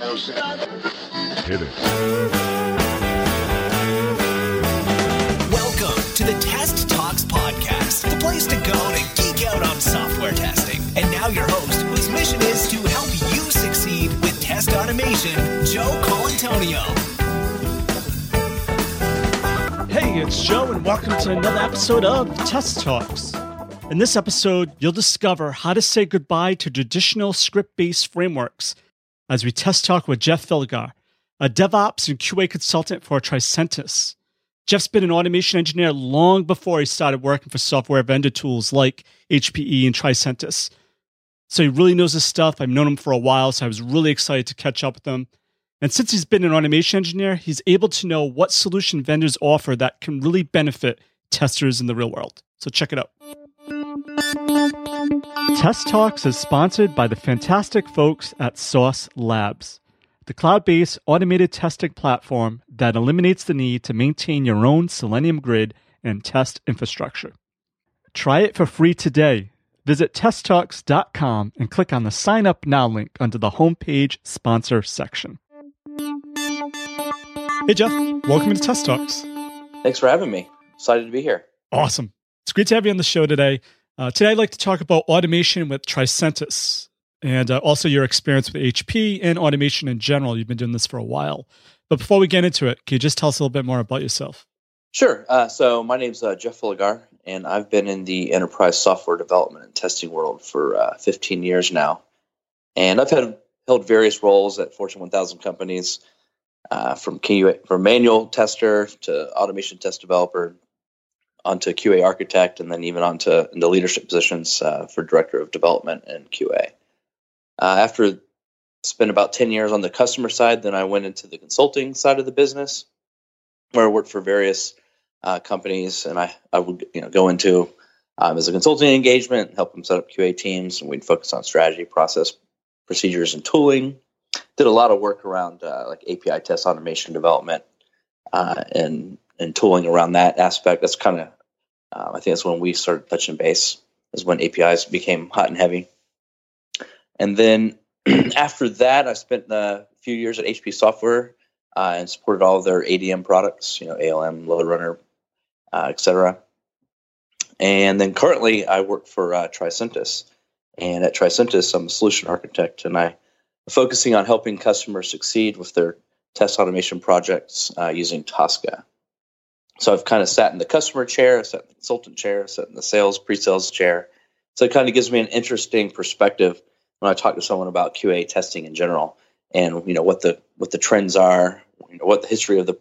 Hit it. Welcome to the Test Talks Podcast, the place to go to geek out on software testing. And now your host, whose mission is to help you succeed with test automation, Joe Colantonio. Hey, it's Joe, and welcome to another episode of Test Talks. In this episode, you'll discover how to say goodbye to traditional script-based frameworks as we test talk with Jeff Filgar, a DevOps and QA consultant for Tricentis. Jeff's been an automation engineer long before he started working for software vendor tools like HPE and Tricentis. So he really knows his stuff. I've known him for a while, so I was really excited to catch up with him. And since he's been an automation engineer, he's able to know what solution vendors offer that can really benefit testers in the real world. So check it out. Test Talks is sponsored by the fantastic folks at Sauce Labs, the cloud-based automated testing platform that eliminates the need to maintain your own Selenium grid and test infrastructure. Try it for free today. Visit testtalks.com and click on the Sign Up Now link under the homepage sponsor section. Hey, Jeff. Welcome to Test Talks. Thanks for having me. Excited to be here. Awesome. It's great to have you on the show today. Today, I'd like to talk about automation with Tricentis and also your experience with HP and automation in general. You've been doing this for a while. But before we get into it, can you just tell us a little bit more about yourself? Sure. So my name's Jeff Filgar, and I've been in the enterprise software development and testing world for 15 years now. And I've held various roles at Fortune 1000 companies, from manual tester to automation test developer, onto QA architect, and then even into leadership positions for director of development and QA. After spent about 10 years on the customer side, then I went into the consulting side of the business, where I worked for various companies, and I would go into as a consulting engagement, help them set up QA teams, and we'd focus on strategy, process, procedures, and tooling. Did a lot of work around like API test automation development and tooling around that aspect. That's kind of, I think that's when we started touching base, is when APIs became hot and heavy. And then after that, I spent a few years at HP Software and supported all of their ADM products, ALM, Load Runner, et cetera. And then currently I work for Tricentis. And at Tricentis, I'm a solution architect, and I'm focusing on helping customers succeed with their test automation projects using Tosca. So I've kind of sat in the customer chair, sat in the consultant chair, sat in the sales, pre-sales chair. So it kind of gives me an interesting perspective when I talk to someone about QA testing in general, and what the trends are, what the history of the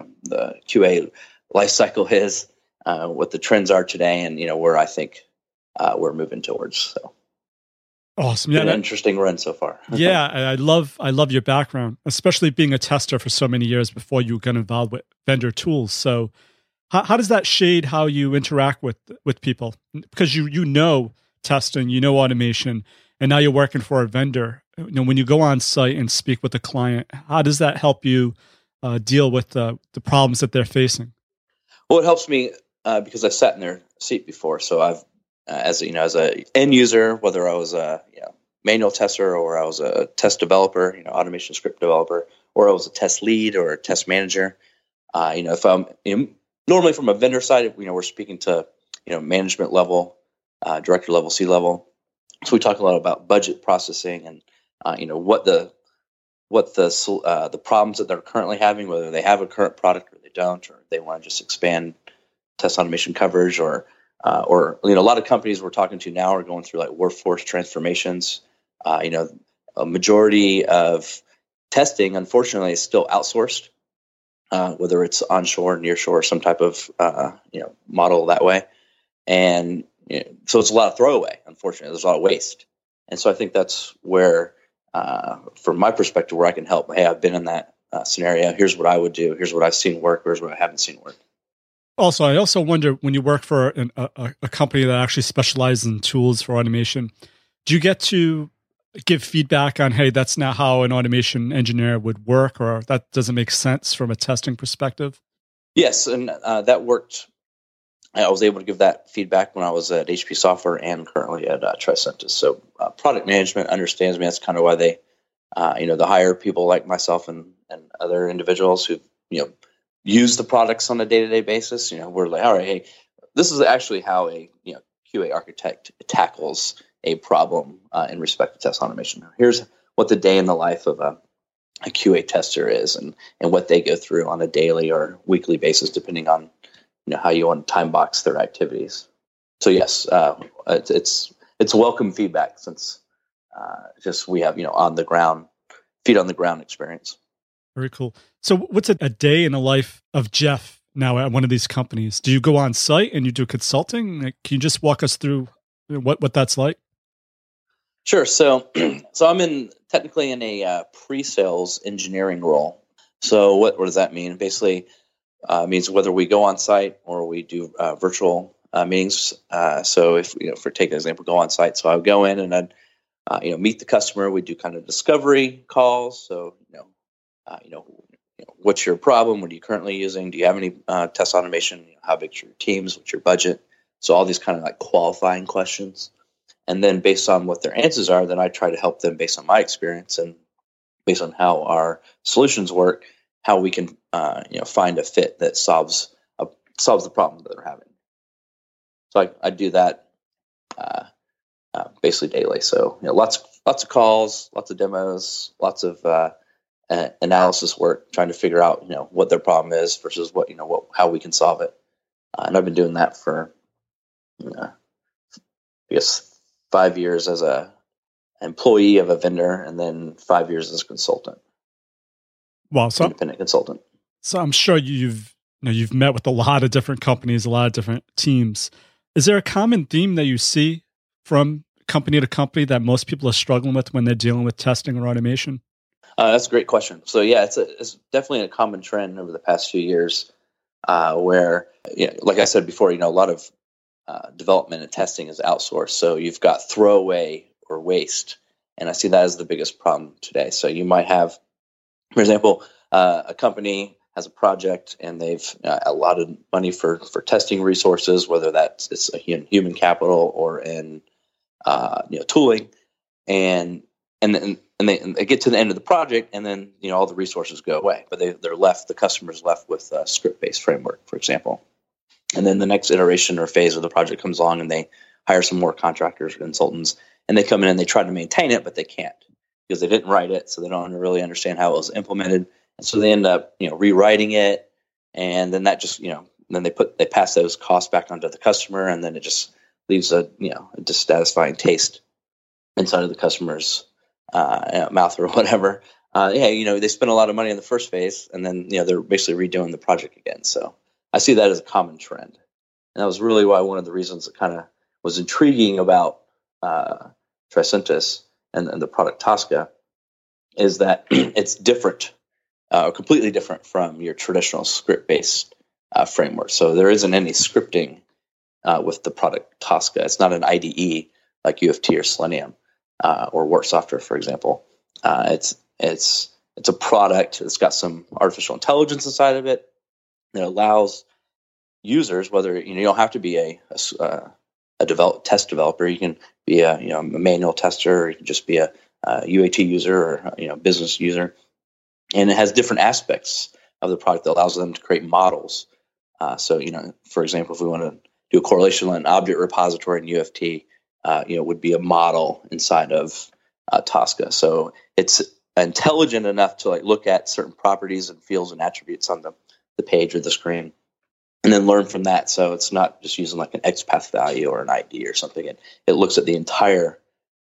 QA life cycle is, what the trends are today, and where I think we're moving towards. So awesome, yeah, an interesting run so far. Yeah, I love your background, especially being a tester for so many years before you got involved with vendor tools. So how does that shade how you interact with people? Because you know testing, automation, and now you're working for a vendor. When you go on site and speak with a client, how does that help you deal with the problems that they're facing? Well, it helps me because I sat in their seat before. So I've, as a end user, whether I was a manual tester or I was a test developer, automation script developer, or I was a test lead or a test manager, if I'm normally from a vendor side, we're speaking to management level, director level, C level. So we talk a lot about budget processing and what the problems that they're currently having, whether they have a current product or they don't, or they want to just expand test automation coverage, or a lot of companies we're talking to now are going through like workforce transformations. A majority of testing, unfortunately, is still outsourced, whether it's onshore, nearshore, some type of model that way, and so it's a lot of throwaway. Unfortunately, there's a lot of waste, and so I think that's where, from my perspective, where I can help. Hey, I've been in that scenario. Here's what I would do. Here's what I've seen work. Here's what I haven't seen work. Also, I also wonder, when you work for a company that actually specializes in tools for automation, do you get to give feedback on, hey, that's not how an automation engineer would work, or that doesn't make sense from a testing perspective? Yes, and that worked. I was able to give that feedback when I was at HP Software and currently at Tricentis. So product management understands me. That's kind of why they to hire people like myself and other individuals who, use the products on a day-to-day basis. We're like, all right, hey, this is actually how a QA architect tackles a problem in respect to test automation. Here's what the day in the life of a QA tester is, and what they go through on a daily or weekly basis, depending on how you want to time box their activities. So yes, it's welcome feedback, since just we have on the ground, feet on the ground experience. Very cool. So what's a day in the life of Jeff now at one of these companies? Do you go on site and you do consulting? Can you just walk us through what that's like? Sure. So I'm technically in a pre-sales engineering role. So what does that mean? Basically, means whether we go on site or we do virtual meetings. So if for take an example, go on site. So I would go in and I'd meet the customer. We do kind of discovery calls. So what's your problem? What are you currently using? Do you have any test automation? How big are your teams? What's your budget? So all these kind of like qualifying questions. And then based on what their answers are, then I try to help them based on my experience and based on how our solutions work, how we can find a fit that solves the problem that they're having. So I do that basically daily. So lots of calls, lots of demos, lots of analysis work, trying to figure out what their problem is versus how we can solve it. And I've been doing that for I guess 5 years as a employee of a vendor, and then 5 years as a consultant. Wow, so independent consultant. So I'm sure you've met with a lot of different companies, a lot of different teams. Is there a common theme that you see from company to company that most people are struggling with when they're dealing with testing or automation? That's a great question. So yeah, it's definitely a common trend over the past few years, where like I said before, a lot of development and testing is outsourced. So you've got throwaway or waste, and I see that as the biggest problem today. So you might have, for example, a company has a project and they've allotted money for testing resources, whether it's a human capital or in tooling, and they get to the end of the project, and then all the resources go away, but the customer's left with a script-based framework, for example. And then the next iteration or phase of the project comes along, and they hire some more contractors or consultants, and they come in and they try to maintain it, but they can't because they didn't write it, so they don't really understand how it was implemented, and so they end up rewriting it, and then that just then they pass those costs back onto the customer, and then it just leaves a dissatisfying taste inside of the customer's mouth or whatever. They spend a lot of money in the first phase, and then they're basically redoing the project again. So I see that as a common trend, and that was really why one of the reasons that kind of was intriguing about Tricentis and the product Tosca is that it's different, completely different from your traditional script-based framework. So there isn't any scripting with the product Tosca. It's not an IDE like UFT or Selenium or Work Software, for example. It's a product that's got some artificial intelligence inside of it that allows users, whether you don't have to be a test developer, you can be a manual tester, or you can just be a UAT user or business user, and it has different aspects of the product that allows them to create models. So for example, if we want to do a correlation line object repository in UFT, would be a model inside of Tosca. So it's intelligent enough to look at certain properties and fields and attributes on the page or the screen, and then learn from that. So it's not just using an XPath value or an ID or something. It looks at the entire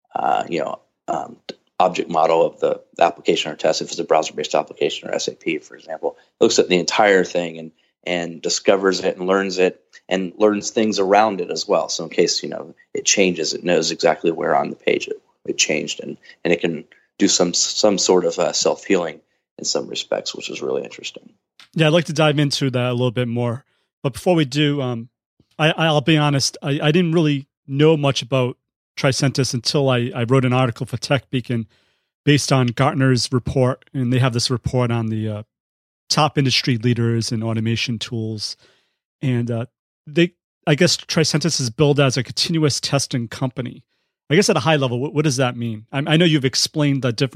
object model of the application or test. If it's a browser-based application or SAP, for example, it looks at the entire thing and discovers it and learns things around it as well. So in case it changes, it knows exactly where on the page it changed, and it can do some sort of self-healing in some respects, which is really interesting. Yeah, I'd like to dive into that a little bit more. But before we do, I'll be honest, I didn't really know much about Tricentis until I wrote an article for TechBeacon based on Gartner's report, and they have this report on the top industry leaders in automation tools. And I guess Tricentis is billed as a continuous testing company. I guess at a high level, what does that mean? I know you've explained the different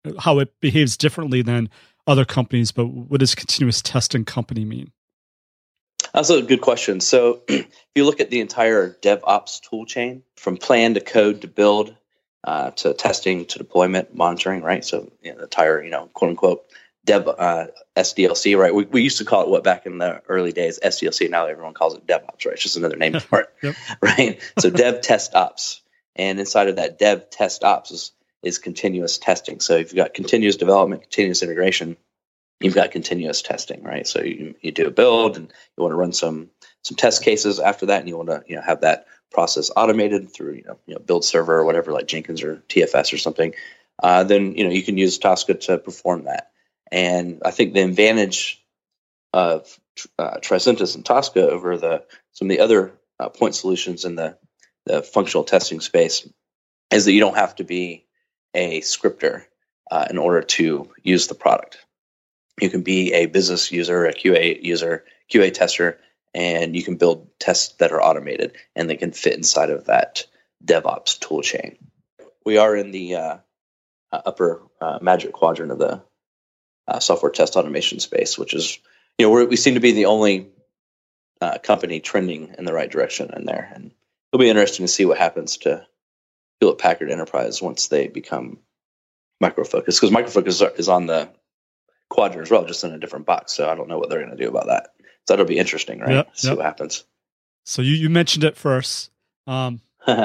how it behaves differently than other companies, but what does continuous testing company mean? That's a good question. So if you look at the entire DevOps tool chain, from plan to code to build to testing to deployment, monitoring, right? So the entire, quote unquote, dev SDLC, right? We used to call it back in the early days, SDLC. Now everyone calls it DevOps, right? It's just another name for it, Yep. right? So dev test ops. And inside of that dev test ops is continuous testing. So if you've got continuous development, continuous integration, you've got continuous testing, right? So you do a build and you want to run some test cases after that, and you want to have that process automated through build server or whatever, like Jenkins or TFS or something. Then you can use Tosca to perform that. And I think the advantage of Tricentis and Tosca over some of the other point solutions in the functional testing space is that you don't have to be a scripter in order to use the product. You can be a business user, a QA user, QA tester, and you can build tests that are automated and they can fit inside of that DevOps tool chain. We are in the upper magic quadrant of the software test automation space, which is, we seem to be the only company trending in the right direction in there. And it'll be interesting to see what happens to Hewlett Packard Enterprise once they become Micro Focus, because Micro Focus is on the quadrant as well, just in a different box. So I don't know what they're going to do about that. So that'll be interesting, right? Yep, See what happens. So you mentioned it first. I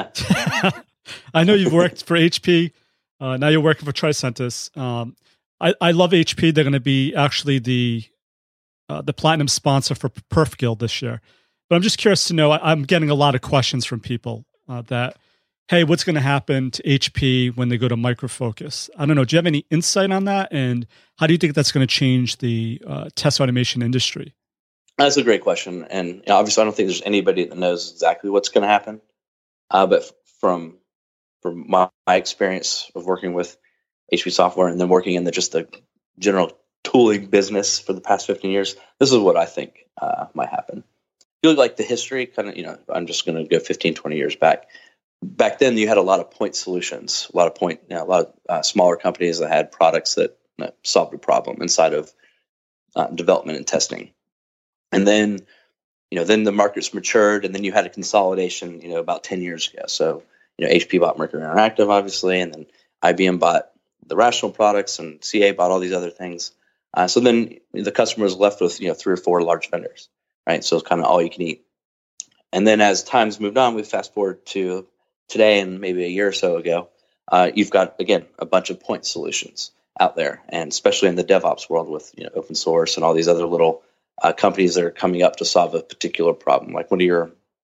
know you've worked for HP. Now you're working for Tricentis. I love HP. They're going to be actually the platinum sponsor for Perf Guild this year. But I'm just curious to know, I'm getting a lot of questions from people that, hey, what's going to happen to HP when they go to Micro Focus? I don't know. Do you have any insight on that? And how do you think that's going to change the test automation industry? That's a great question. And obviously, I don't think there's anybody that knows exactly what's going to happen. But from my experience of working with HP software and then working in just the general tooling business for the past 15 years, this is what I think might happen. If you look like the history, kind of, I'm just going to go 15, 20 years back. Back then, you had a lot of point solutions, a lot of smaller companies that had products that solved a problem inside of development and testing. And then, then the markets matured, and then you had a consolidation, about 10 years ago. So, HP bought Mercury Interactive, obviously, and then IBM bought the Rational products, and CA bought all these other things. So then the customer was left with 3 or 4 large vendors, right? So it's kind of all you can eat. And then as times moved on, we fast forward to today and maybe a year or so ago, you've got, again, a bunch of point solutions out there, and especially in the DevOps world with open source and all these other little companies that are coming up to solve a particular problem. Like one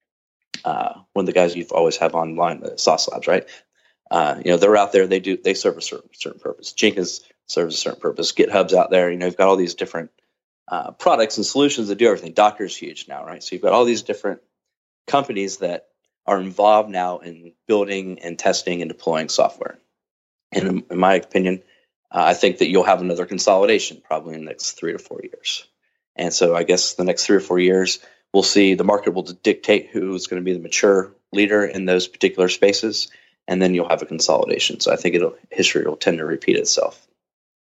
of the guys you've always have online, the Sauce Labs, right? They're out there. They serve a certain purpose. Jenkins serves a certain purpose. GitHub's out there. You've got all these different products and solutions that do everything. Docker's huge now, right? So you've got all these different companies that are involved now in building and testing and deploying software. And in my opinion, I think that you'll have another consolidation probably in the next 3 to 4 years. And so I guess the next 3 or 4 years, we'll see the market will dictate who's going to be the mature leader in those particular spaces, and then you'll have a consolidation. So I think history will tend to repeat itself.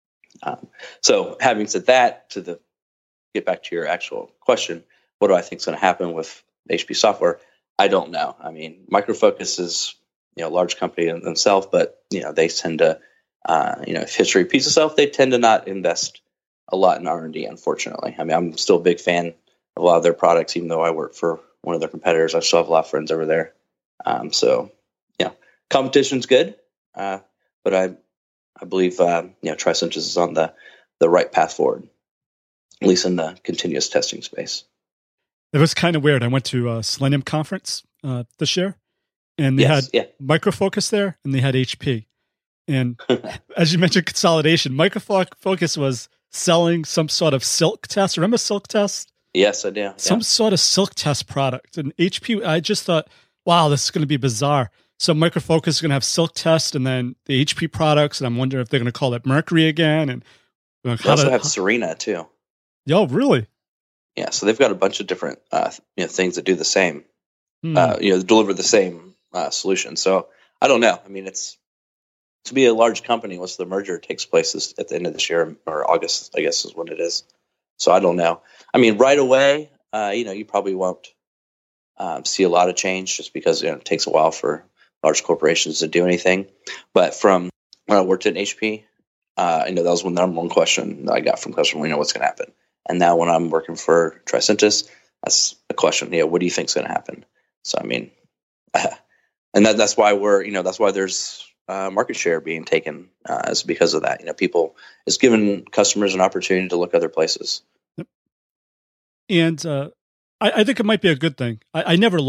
So having said that, get back to your actual question, what do I think is going to happen with HP software? I don't know. I mean, Micro Focus is a large company in themselves, but they tend to if history repeats itself, they tend to not invest a lot in R&D. Unfortunately, I mean, I'm still a big fan of a lot of their products, even though I work for one of their competitors. I still have a lot of friends over there. So competition's good, but I believe Tricentis is on the right path forward, at least in the continuous testing space. It was kind of weird. I went to a Selenium conference this year, and they had Micro Focus there, and they had HP. And as you mentioned, consolidation. Micro Focus was selling some sort of Silk test. Remember Silk test? Yes, I do. Some sort of Silk test product. And HP, I just thought, wow, this is going to be bizarre. So Micro Focus is going to have Silk test and then the HP products. And I'm wondering if they're going to call it Mercury again. And they also have Serena too. Oh, really? Yeah. So they've got a bunch of different things that do the same, deliver the same solution. So I don't know. I mean, it's to be a large company once the merger takes place at the end of this year or August, I guess is when it is. So I don't know. I mean, right away, you probably won't see a lot of change just because it takes a while for large corporations to do anything. But from when I worked at HP, that was the number one question that I got from customers. What's going to happen? And now when I'm working for Tricentis, that's a question. What do you think is going to happen? So I mean, and that's why that's why there's market share being taken is because of that. It's giving customers an opportunity to look other places. Yep. And I think it might be a good thing. I never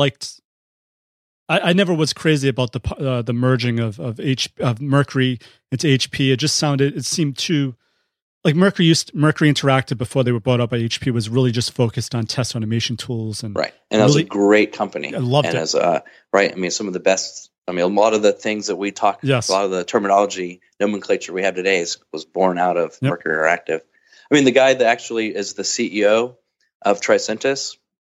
was crazy about the merging of Mercury into HP. It seemed too like Mercury Interactive before they were bought up by HP was really just focused on test automation tools and right. And that was a great company. I loved it. As right. I mean, some of the best. I mean, a lot of the things that we talk, yes. A lot of the terminology nomenclature we have today was born out of Mercury Interactive. I mean, the guy that actually is the CEO of Tricentis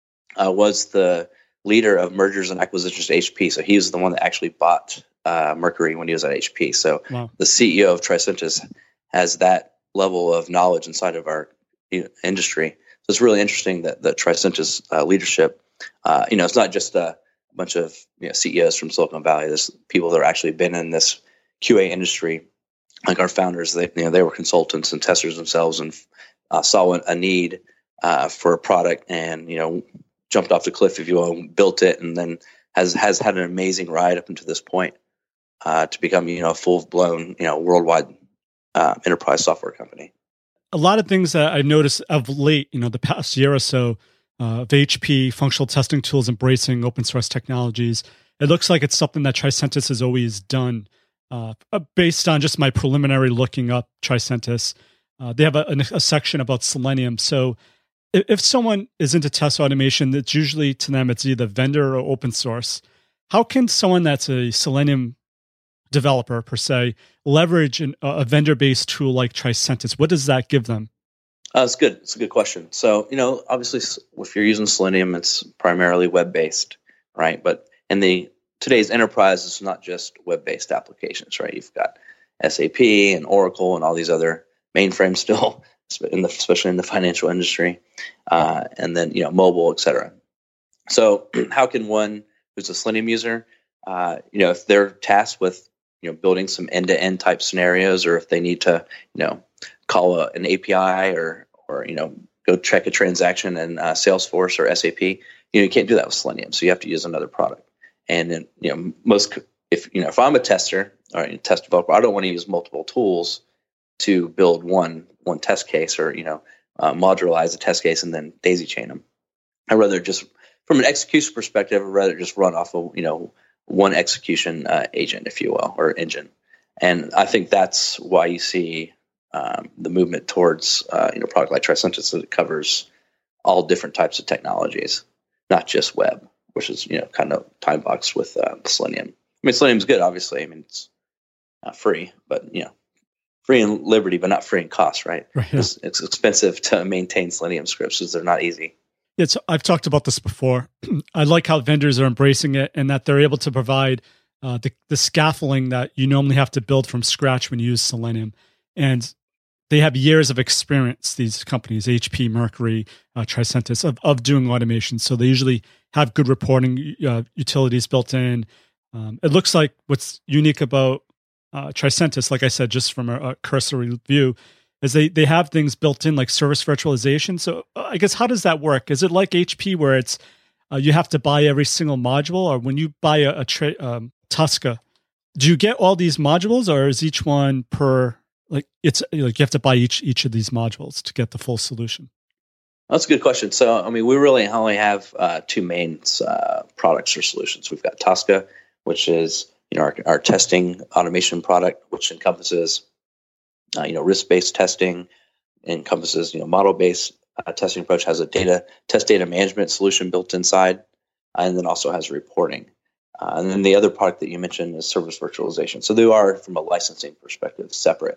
was the leader of mergers and acquisitions at HP. So he was the one that actually bought Mercury when he was at HP. So The CEO of Tricentis has that level of knowledge inside of our industry. So it's really interesting that the Tricentis leadership, it's not just a bunch of CEOs from Silicon Valley. There's people that are actually been in this QA industry, like our founders. They were consultants and testers themselves, and saw a need for a product, and jumped off the cliff, if you will, built it, and then has had an amazing ride up until this point to become a full blown worldwide enterprise software company. A lot of things that I noticed of late, the past year or so. Of HP functional testing tools embracing open source technologies. It looks like it's something that Tricentis has always done. Based on just my preliminary looking up Tricentis, they have a section about Selenium. So if someone is into test automation, that's usually to them it's either vendor or open source. How can someone that's a Selenium developer per se leverage a vendor-based tool like Tricentis? What does that give them? It's good. It's a good question. So, obviously, if you're using Selenium, it's primarily web-based, right? But in today's enterprise, it's not just web-based applications, right? You've got SAP and Oracle and all these other mainframes still, especially in the financial industry, and then mobile, et cetera. So, how can one who's a Selenium user, if they're tasked with building some end-to-end type scenarios, or if they need to call an API or go check a transaction in Salesforce or SAP, you can't do that with Selenium. So you have to use another product. And then if I'm a tester or a test developer, I don't want to use multiple tools to build one test case or modularize a test case and then daisy chain them. I'd rather just, from an execution perspective, I'd rather just run off of one execution agent, if you will, or engine. And I think that's why you see the movement towards a product like Tricentis, that it covers all different types of technologies, not just web, which is kind of time boxed with Selenium. I mean, Selenium's good, obviously. I mean, it's not free, but free in liberty, but not free in cost, right? Right, yeah. It's expensive to maintain Selenium scripts because they're not easy. I've talked about this before. I like how vendors are embracing it and that they're able to provide the scaffolding that you normally have to build from scratch when you use Selenium. And they have years of experience, these companies, HP, Mercury, Tricentis, of doing automation. So they usually have good reporting utilities built in. It looks like what's unique about Tricentis, like I said, just from a cursory view, is they have things built in like service virtualization. So I guess, how does that work? Is it like HP where it's you have to buy every single module, or when you buy a Tosca, do you get all these modules, or is each one per, like it's like you have to buy each of these modules to get the full solution? That's a good question. So, I mean, we really only have two main products or solutions. We've got Tosca, which is our testing automation product, which encompasses risk-based testing, encompasses model-based testing approach, has a test data management solution built inside, and then also has reporting. And then the other product that you mentioned is service virtualization. So they are, from a licensing perspective, separate.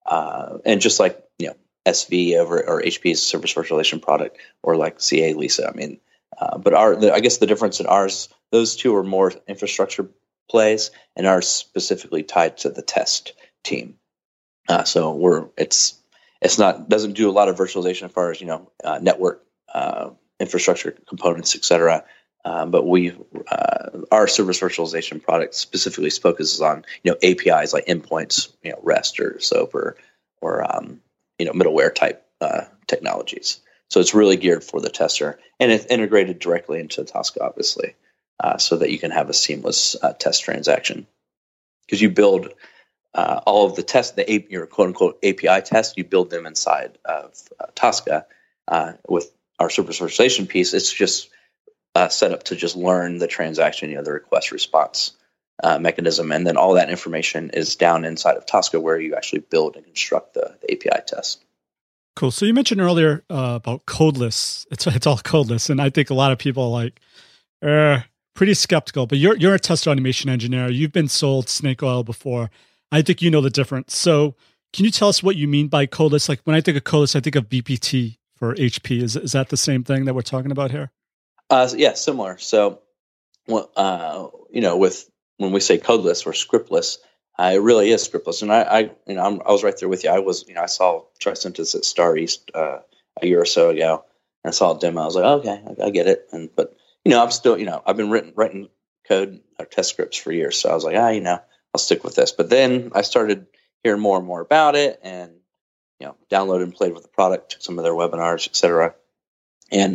And just like SV or HP's service virtualization product, or like CA Lisa. I mean, but I guess the difference in ours, those two are more infrastructure plays, and ours specifically tied to the test team. So it's not doesn't do a lot of virtualization as far as network infrastructure components, etc. But our service virtualization product specifically focuses on APIs like endpoints, REST or SOAP or middleware type technologies. So it's really geared for the tester, and it's integrated directly into Tosca, obviously, so that you can have a seamless test transaction. Because you build all of the tests, your quote unquote API tests, you build them inside of Tosca. With our service virtualization piece, it's just set up to just learn the transaction, the request response mechanism, and then all that information is down inside of Tosca where you actually build and construct the API test. Cool. So you mentioned earlier about codeless. It's all codeless, and I think a lot of people are pretty skeptical. But you're a test automation engineer. You've been sold snake oil before. I think you know the difference. So can you tell us what you mean by codeless? Like when I think of codeless, I think of BPT for HP. Is that the same thing that we're talking about here? Yeah, similar. So, when we say codeless or scriptless, it really is scriptless. And I was right there with you. I saw Tricentis at Star East a year or so ago, and I saw a demo. I was like, okay, I get it. But I'm still, I've been writing code or test scripts for years. So I was like, I'll stick with this. But then I started hearing more and more about it, and downloaded and played with the product, took some of their webinars, etc. And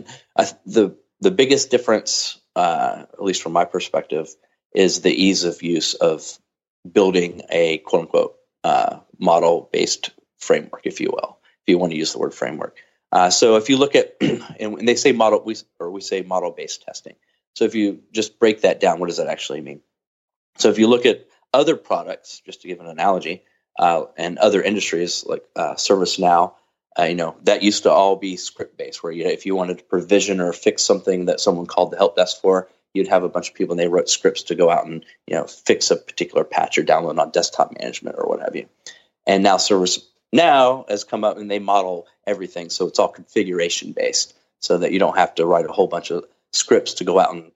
the biggest difference, at least from my perspective, is the ease of use of building a quote unquote model-based framework, if you will, if you want to use the word framework. So if you look at, and they say we say model-based testing. So if you just break that down, what does that actually mean? So if you look at other products, just to give an analogy, and other industries like ServiceNow, that used to all be script-based, where if you wanted to provision or fix something that someone called the help desk for, you'd have a bunch of people and they wrote scripts to go out and fix a particular patch or download on desktop management or what have you. And now ServiceNow has come up and they model everything, so it's all configuration based, so that you don't have to write a whole bunch of scripts to go out and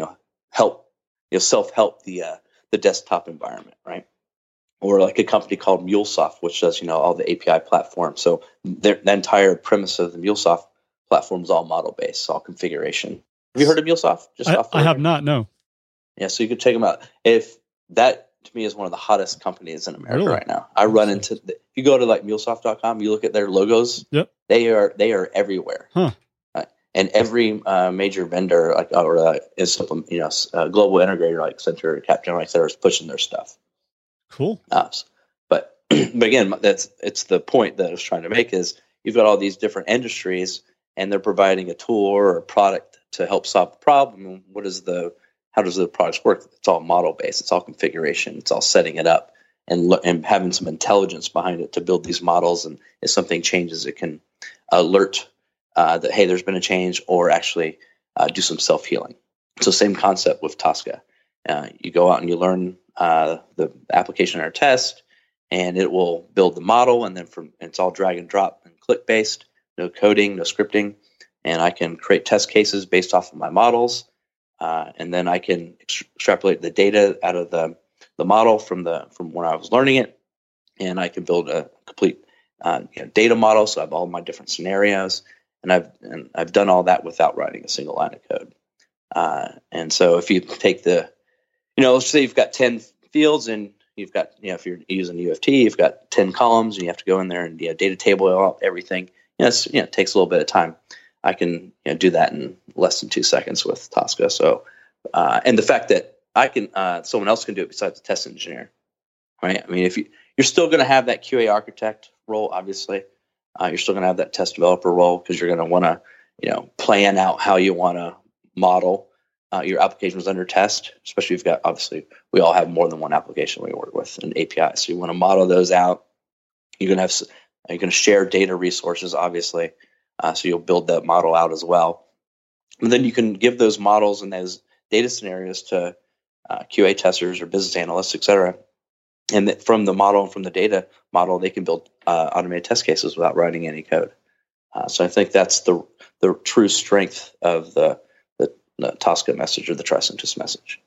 help self-help the desktop environment, right? Or like a company called MuleSoft, which does all the API platform. So the entire premise of the MuleSoft platform is all model based, all configuration. Have you heard of MuleSoft? I have not. No. Yeah, so you could check them out. If that to me is one of the hottest companies in America right now. I run into if you go to like MuleSoft.com, you look at their logos. Yep. They are everywhere. Huh. And every major vendor is global integrator like Accenture, Capgemini, etc. is pushing their stuff. Cool. But again, it's the point that I was trying to make is you've got all these different industries and they're providing a tool or a product to help solve the problem. How does the products work? It's all model based. It's all configuration. It's all setting it up and having some intelligence behind it to build these models. And if something changes, it can alert that, hey, there's been a change, or actually do some self-healing. So same concept with Tosca. You go out and you learn the application or test, and it will build the model, and then it's all drag and drop and click based, no coding, no scripting, and I can create test cases based off of my models, and then I can extrapolate the data out of the model from when I was learning it, and I can build a complete data model. So I have all my different scenarios, and I've done all that without writing a single line of code. And so if you take let's say you've got 10 fields and you've got, if you're using UFT, you've got 10 columns and you have to go in there and data table out everything. It takes a little bit of time. I can do that in less than 2 seconds with Tosca. So, and the fact that I can, someone else can do it besides the test engineer, right? I mean, if you're still going to have that QA architect role, obviously, you're still going to have that test developer role because you're going to want to, plan out how you want to model your applications under test, especially if you've got, obviously, we all have more than one application we work with, an API. So you want to model those out. You're going to share data resources, obviously. So you'll build that model out as well. And then you can give those models and those data scenarios to QA testers or business analysts, et cetera. And from the model and from the data model, they can build automated test cases without writing any code. So I think that's the true strength of the Tosca message or the Tricentis message.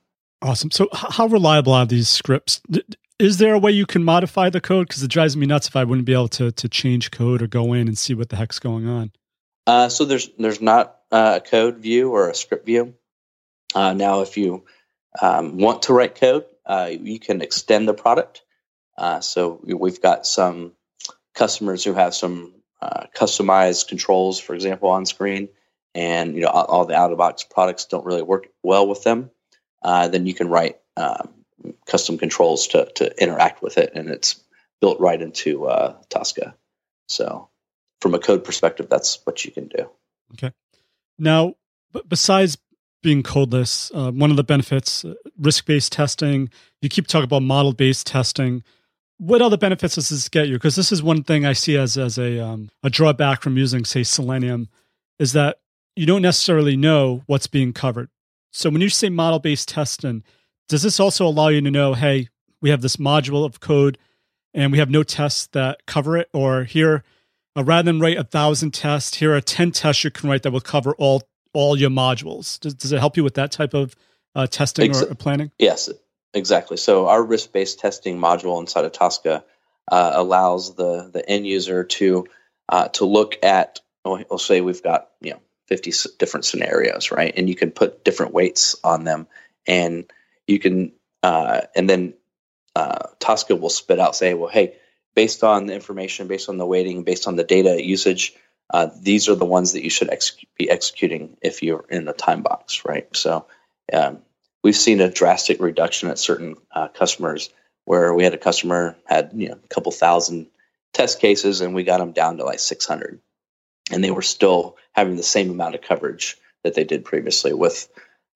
Awesome. So how reliable are these scripts? Is there a way you can modify the code? Because it drives me nuts if I wouldn't be able to change code or go in and see what the heck's going on. So there's not a code view or a script view. Now, if you want to write code, you can extend the product. So we've got some customers who have some customized controls, for example, on screen, and all the out-of-box products don't really work well with them. Then you can write custom controls to interact with it, and it's built right into Tosca. So from a code perspective, that's what you can do. Okay. Now, besides being codeless, one of the benefits, risk-based testing, you keep talking about model-based testing. What other benefits does this get you? Because this is one thing I see as a drawback from using, say, Selenium, is that you don't necessarily know what's being covered. So when you say model-based testing, does this also allow you to know, hey, we have this module of code and we have no tests that cover it? Or here, rather than write 1,000 tests, here are 10 tests you can write that will cover all your modules. Does it help you with that type of testing or planning? Yes, exactly. So our risk-based testing module inside of Tosca allows the end user to look at, we'll say we've got 50 different scenarios, right? And you can put different weights on them, and you can, and then Tosca will spit out, say, well, hey, based on the information, based on the weighting, based on the data usage, these are the ones that you should be executing if you're in the time box, right? So we've seen a drastic reduction at certain customers where we had a customer had a couple thousand test cases, and we got them down to like 600. And they were still having the same amount of coverage that they did previously with,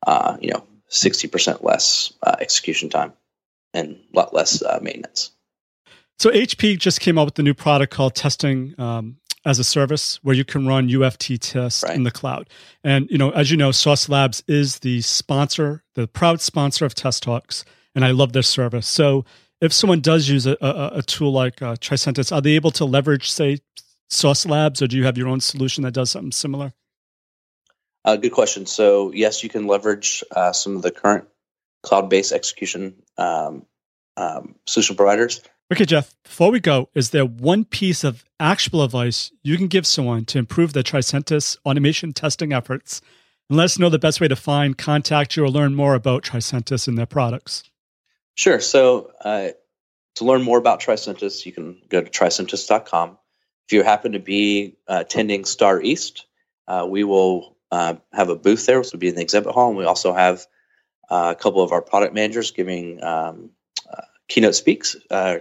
60% less execution time and a lot less maintenance. So HP just came out with a new product called Testing as a Service, where you can run UFT tests in the cloud. And, as you know, Sauce Labs is the proud sponsor of Test Talks, and I love their service. So if someone does use a tool like Tricentis, are they able to leverage, say, Sauce Labs, or do you have your own solution that does something similar? Good question. So yes, you can leverage some of the current cloud-based execution solution providers. Okay, Jeff, before we go, is there one piece of actionable advice you can give someone to improve their Tricentis automation testing efforts? And let us know the best way to find, contact you, or learn more about Tricentis and their products. Sure. So to learn more about Tricentis, you can go to tricentis.com. If you happen to be attending Star East, we will have a booth there, which will be in the exhibit hall. And we also have a couple of our product managers giving keynote speeches.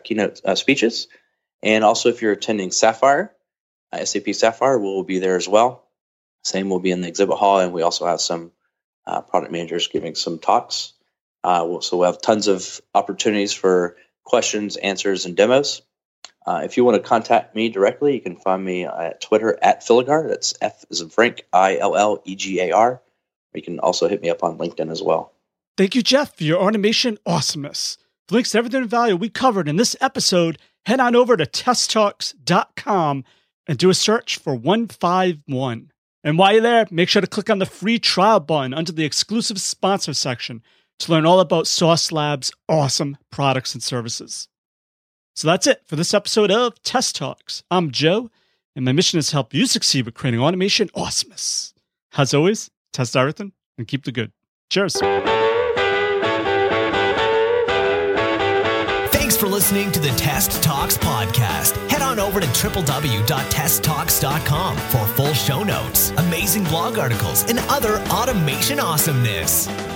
And also, if you're attending Sapphire, SAP Sapphire, we'll be there as well. Same will be in the exhibit hall. And we also have some product managers giving some talks. So we'll have tons of opportunities for questions, answers, and demos. If you want to contact me directly, you can find me at Twitter at Fillegar. That's F as in Frank, ILLEGAR. Or you can also hit me up on LinkedIn as well. Thank you, Jeff, for your automation awesomeness. For links to everything of value we covered in this episode, head on over to testtalks.com and do a search for 151. And while you're there, make sure to click on the free trial button under the exclusive sponsor section to learn all about Sauce Labs' awesome products and services. So that's it for this episode of Test Talks. I'm Joe, and my mission is to help you succeed with creating automation awesomeness. As always, test everything and keep the good. Cheers. Thanks for listening to the Test Talks podcast. Head on over to www.testtalks.com for full show notes, amazing blog articles, and other automation awesomeness.